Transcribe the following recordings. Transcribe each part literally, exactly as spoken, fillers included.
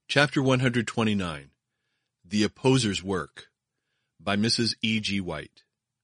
Chapter one hundred twenty-nine, The Opposer's Work, by Missus E G White.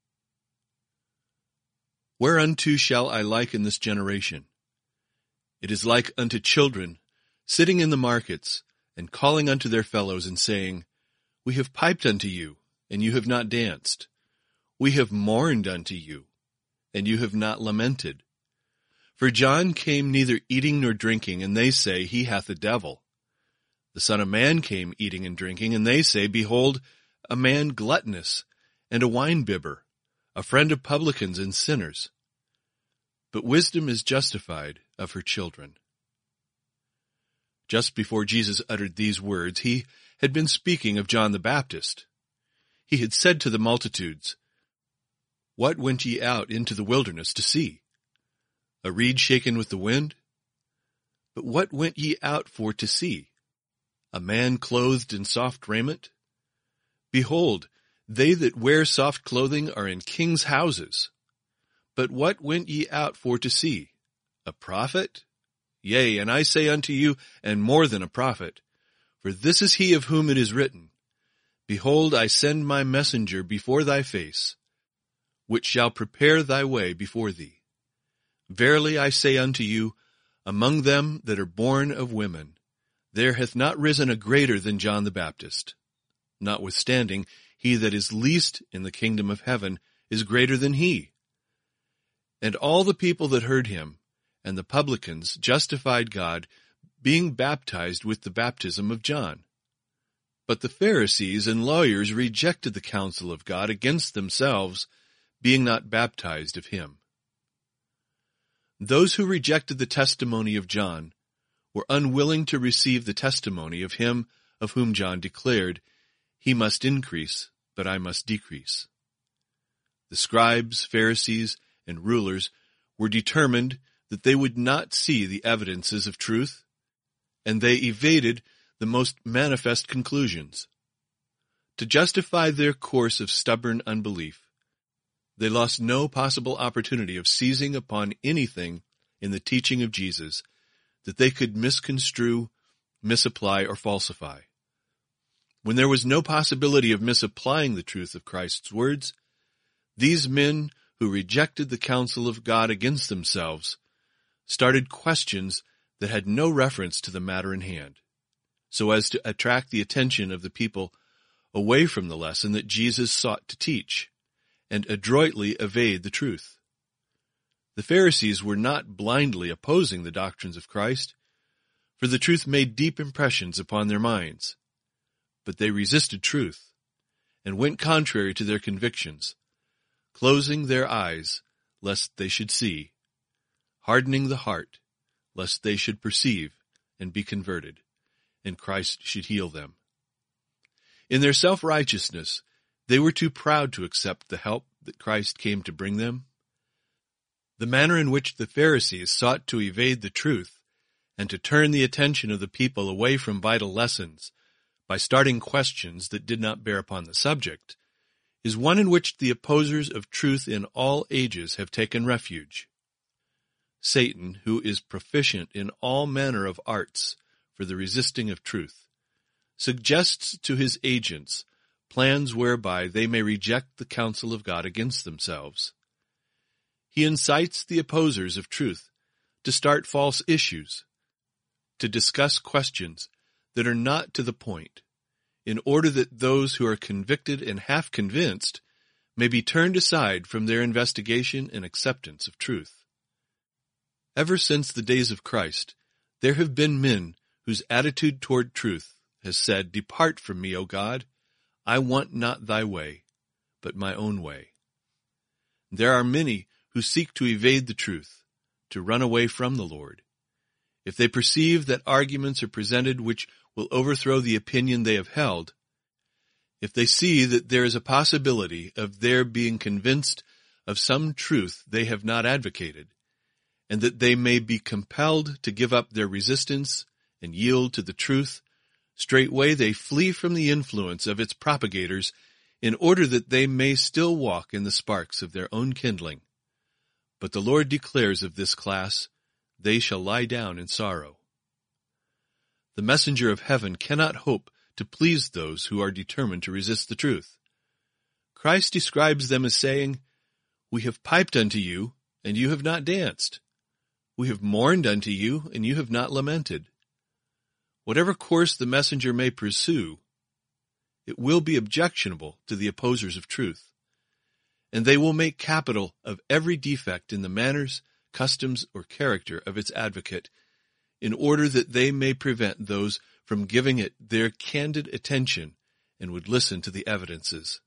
Whereunto shall I liken this generation? It is like unto children, sitting in the markets, and calling unto their fellows, and saying, We have piped unto you, and you have not danced. We have mourned unto you, and you have not lamented. For John came neither eating nor drinking, and they say, He hath a devil. The Son of Man came eating and drinking, and they say, Behold, a man gluttonous, and a winebibber, a friend of publicans and sinners. But wisdom is justified of her children. Just before Jesus uttered these words, he had been speaking of John the Baptist. He had said to the multitudes, What went ye out into the wilderness to see? A reed shaken with the wind? But what went ye out for to see? A man clothed in soft raiment? Behold, they that wear soft clothing are in kings' houses. But what went ye out for to see? A prophet? Yea, and I say unto you, and more than a prophet. For this is he of whom it is written, Behold, I send my messenger before thy face, which shall prepare thy way before thee. Verily I say unto you, among them that are born of women, there hath not risen a greater than John the Baptist. Notwithstanding, he that is least in the kingdom of heaven is greater than he. And all the people that heard him, and the publicans, justified God, being baptized with the baptism of John. But the Pharisees and lawyers rejected the counsel of God against themselves, being not baptized of him. Those who rejected the testimony of John were unwilling to receive the testimony of him of whom John declared, He must increase, but I must decrease. The scribes, Pharisees, and rulers were determined that they would not see the evidences of truth, and they evaded the most manifest conclusions. To justify their course of stubborn unbelief, they lost no possible opportunity of seizing upon anything in the teaching of Jesus that they could misconstrue, misapply, or falsify. When there was no possibility of misapplying the truth of Christ's words, these men who rejected the counsel of God against themselves started questions that had no reference to the matter in hand, so as to attract the attention of the people away from the lesson that Jesus sought to teach, and adroitly evade the truth. The Pharisees were not blindly opposing the doctrines of Christ, for the truth made deep impressions upon their minds. But they resisted truth, and went contrary to their convictions, closing their eyes lest they should see, hardening the heart lest they should perceive and be converted, and Christ should heal them. In their self-righteousness, they were too proud to accept the help that Christ came to bring them. The manner in which the Pharisees sought to evade the truth and to turn the attention of the people away from vital lessons by starting questions that did not bear upon the subject is one in which the opposers of truth in all ages have taken refuge. Satan, who is proficient in all manner of arts for the resisting of truth, suggests to his agents plans whereby they may reject the counsel of God against themselves. He incites the opposers of truth to start false issues, to discuss questions that are not to the point, in order that those who are convicted and half convinced may be turned aside from their investigation and acceptance of truth. Ever since the days of Christ, there have been men whose attitude toward truth has said, Depart from me, O God, I want not thy way, but my own way. There are many who seek to evade the truth, to run away from the Lord. If they perceive that arguments are presented which will overthrow the opinion they have held, if they see that there is a possibility of their being convinced of some truth they have not advocated, and that they may be compelled to give up their resistance and yield to the truth, straightway they flee from the influence of its propagators in order that they may still walk in the sparks of their own kindling. But the Lord declares of this class, They shall lie down in sorrow. The messenger of heaven cannot hope to please those who are determined to resist the truth. Christ describes them as saying, "We have piped unto you, and you have not danced. We have mourned unto you, and you have not lamented." Whatever course the messenger may pursue, it will be objectionable to the opposers of truth, and they will make capital of every defect in the manners, customs, or character of its advocate, in order that they may prevent those from giving it their candid attention and would listen to the evidences.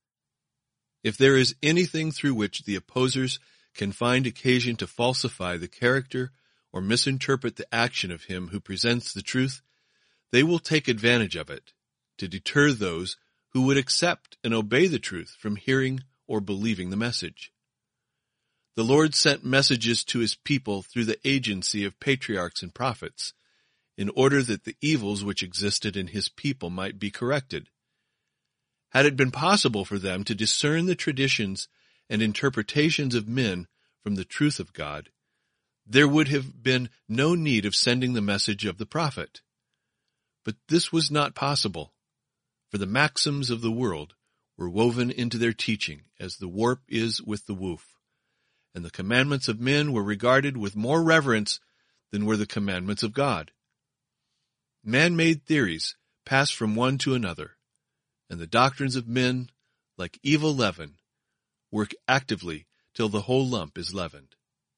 If there is anything through which the opposers can find occasion to falsify the character or misinterpret the action of him who presents the truth, they will take advantage of it to deter those who would accept and obey the truth from hearing or believing the message. The Lord sent messages to his people through the agency of patriarchs and prophets, in order that the evils which existed in his people might be corrected. Had it been possible for them to discern the traditions and interpretations of men from the truth of God, there would have been no need of sending the message of the prophet. But this was not possible, for the maxims of the world were woven into their teaching as the warp is with the woof, and the commandments of men were regarded with more reverence than were the commandments of God. Man-made theories pass from one to another, and the doctrines of men, like evil leaven, work actively till the whole lump is leavened.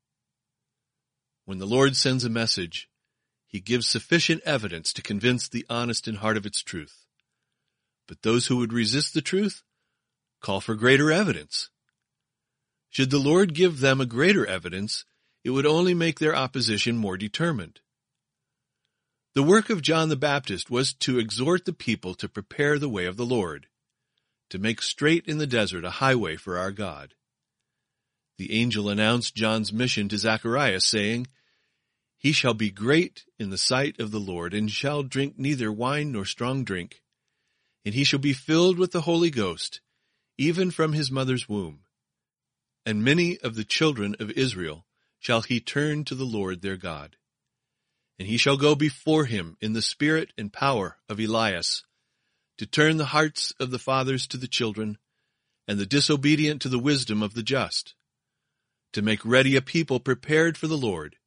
When the Lord sends a message, he gives sufficient evidence to convince the honest in heart of its truth. But those who would resist the truth call for greater evidence. Should the Lord give them a greater evidence, it would only make their opposition more determined. The work of John the Baptist was to exhort the people to prepare the way of the Lord, to make straight in the desert a highway for our God. The angel announced John's mission to Zacharias, saying, "He shall be great in the sight of the Lord, and shall drink neither wine nor strong drink, and he shall be filled with the Holy Ghost, even from his mother's womb. And many of the children of Israel shall he turn to the Lord their God. And he shall go before him in the spirit and power of Elias, to turn the hearts of the fathers to the children, and the disobedient to the wisdom of the just, to make ready a people prepared for the Lord."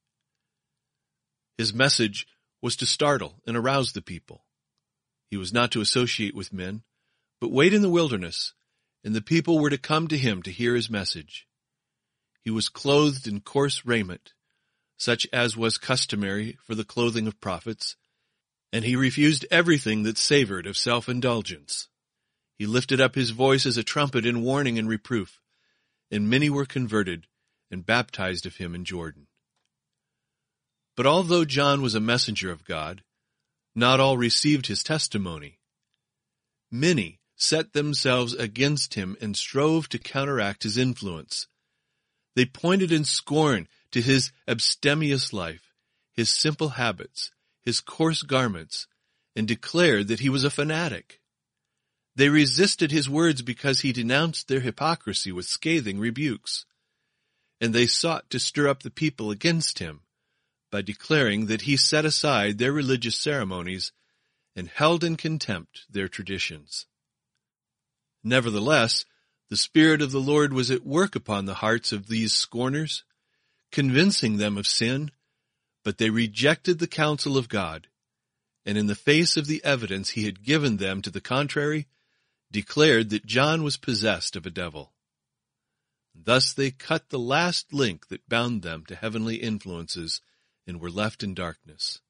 His message was to startle and arouse the people. He was not to associate with men, but wait in the wilderness, and the people were to come to him to hear his message. He was clothed in coarse raiment, such as was customary for the clothing of prophets, and he refused everything that savored of self-indulgence. He lifted up his voice as a trumpet in warning and reproof, and many were converted and baptized of him in Jordan. But although John was a messenger of God, not all received his testimony. Many set themselves against him and strove to counteract his influence. They pointed in scorn to his abstemious life, his simple habits, his coarse garments, and declared that he was a fanatic. They resisted his words because he denounced their hypocrisy with scathing rebukes, and they sought to stir up the people against him by declaring that he set aside their religious ceremonies and held in contempt their traditions. Nevertheless, the Spirit of the Lord was at work upon the hearts of these scorners, convincing them of sin, but they rejected the counsel of God, and in the face of the evidence he had given them to the contrary, declared that John was possessed of a devil. Thus they cut the last link that bound them to heavenly influences and were left in darkness.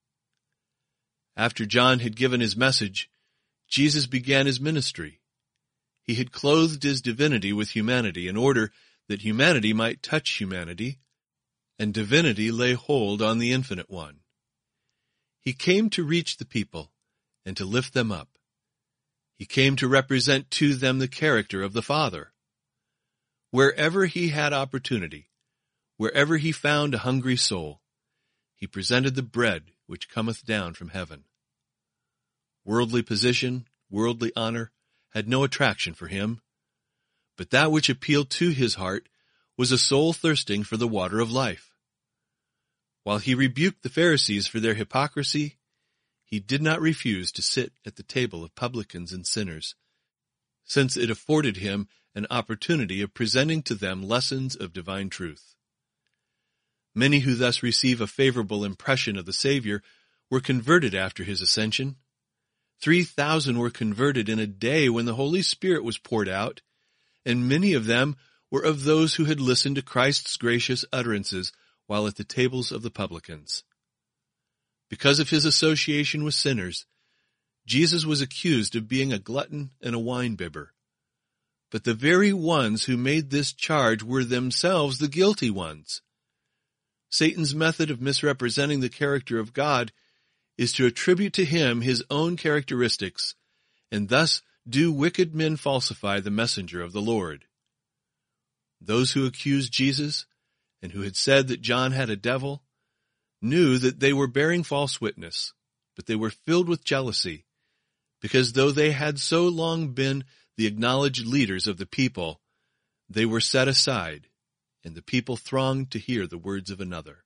After John had given his message, Jesus began his ministry. He had clothed his divinity with humanity in order that humanity might touch humanity, and divinity lay hold on the Infinite One. He came to reach the people and to lift them up. He came to represent to them the character of the Father. Wherever he had opportunity, wherever he found a hungry soul, he presented the bread which cometh down from heaven. Worldly position, worldly honor, had no attraction for him, but that which appealed to his heart was a soul thirsting for the water of life. While he rebuked the Pharisees for their hypocrisy, he did not refuse to sit at the table of publicans and sinners, since it afforded him an opportunity of presenting to them lessons of divine truth. Many who thus receive a favorable impression of the Savior were converted after his ascension. Three thousand were converted in a day when the Holy Spirit was poured out, and many of them were of those who had listened to Christ's gracious utterances while at the tables of the publicans. Because of his association with sinners, Jesus was accused of being a glutton and a winebibber. But the very ones who made this charge were themselves the guilty ones. Satan's method of misrepresenting the character of God is to attribute to him his own characteristics, and thus do wicked men falsify the messenger of the Lord. Those who accused Jesus, and who had said that John had a devil, knew that they were bearing false witness, but they were filled with jealousy, because though they had so long been the acknowledged leaders of the people, they were set aside, and the people thronged to hear the words of another.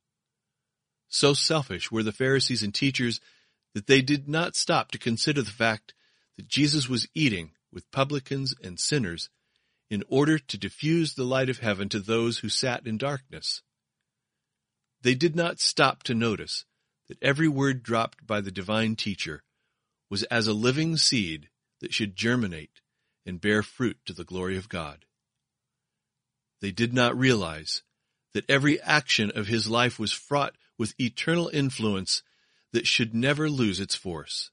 So selfish were the Pharisees and teachers that they did not stop to consider the fact that Jesus was eating with publicans and sinners in order to diffuse the light of heaven to those who sat in darkness. They did not stop to notice that every word dropped by the divine teacher was as a living seed that should germinate and bear fruit to the glory of God. They did not realize that every action of his life was fraught with eternal influence that should never lose its force.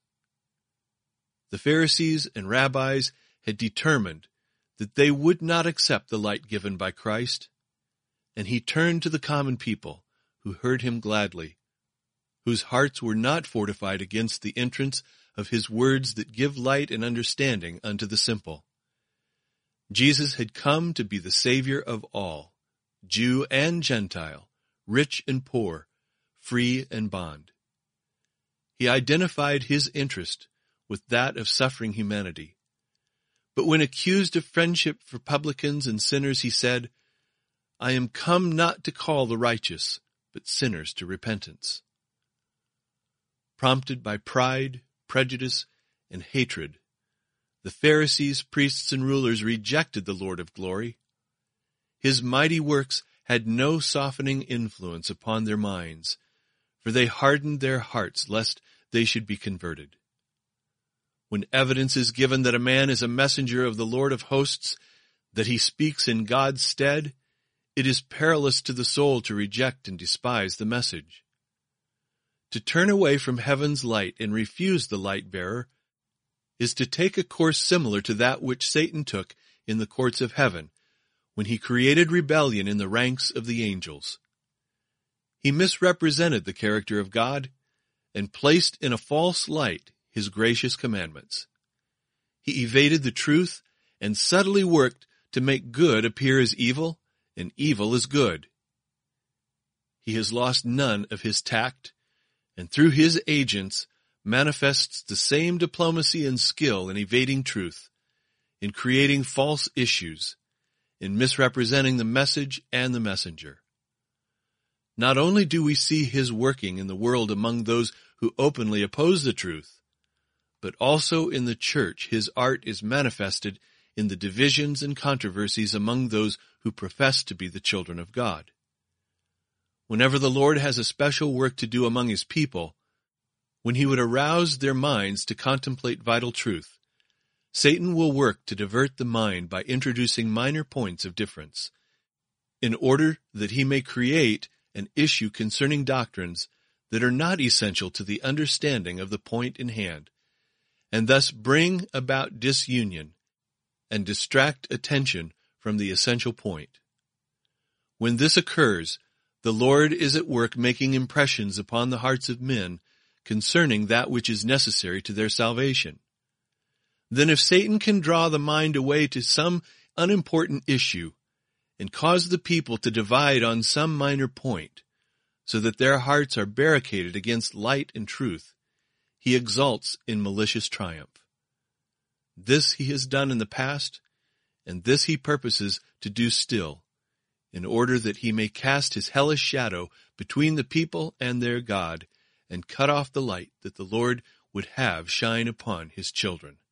The Pharisees and rabbis had determined that they would not accept the light given by Christ, and he turned to the common people who heard him gladly, whose hearts were not fortified against the entrance of his words that give light and understanding unto the simple. Jesus had come to be the Savior of all, Jew and Gentile, rich and poor, free and bond. He identified his interest with that of suffering humanity. But when accused of friendship for publicans and sinners, he said, I am come not to call the righteous, but sinners to repentance. Prompted by pride, prejudice, and hatred, the Pharisees, priests, and rulers rejected the Lord of glory. His mighty works had no softening influence upon their minds, for they hardened their hearts lest they should be converted. When evidence is given that a man is a messenger of the Lord of hosts, that he speaks in God's stead, it is perilous to the soul to reject and despise the message. To turn away from heaven's light and refuse the light-bearer is to take a course similar to that which Satan took in the courts of heaven when he created rebellion in the ranks of the angels. He misrepresented the character of God and placed in a false light his gracious commandments. He evaded the truth and subtly worked to make good appear as evil and evil as good. He has lost none of his tact, and through his agents manifests the same diplomacy and skill in evading truth, in creating false issues, in misrepresenting the message and the messenger. Not only do we see his working in the world among those who openly oppose the truth, but also in the church his art is manifested in the divisions and controversies among those who profess to be the children of God. Whenever the Lord has a special work to do among his people, when he would arouse their minds to contemplate vital truth, Satan will work to divert the mind by introducing minor points of difference, in order that he may create an issue concerning doctrines that are not essential to the understanding of the point in hand, and thus bring about disunion and distract attention from the essential point. When this occurs, the Lord is at work making impressions upon the hearts of men concerning that which is necessary to their salvation. Then if Satan can draw the mind away to some unimportant issue and cause the people to divide on some minor point, so that their hearts are barricaded against light and truth, he exults in malicious triumph. This he has done in the past, and this he purposes to do still, in order that he may cast his hellish shadow between the people and their God, and cut off the light that the Lord would have shine upon his children.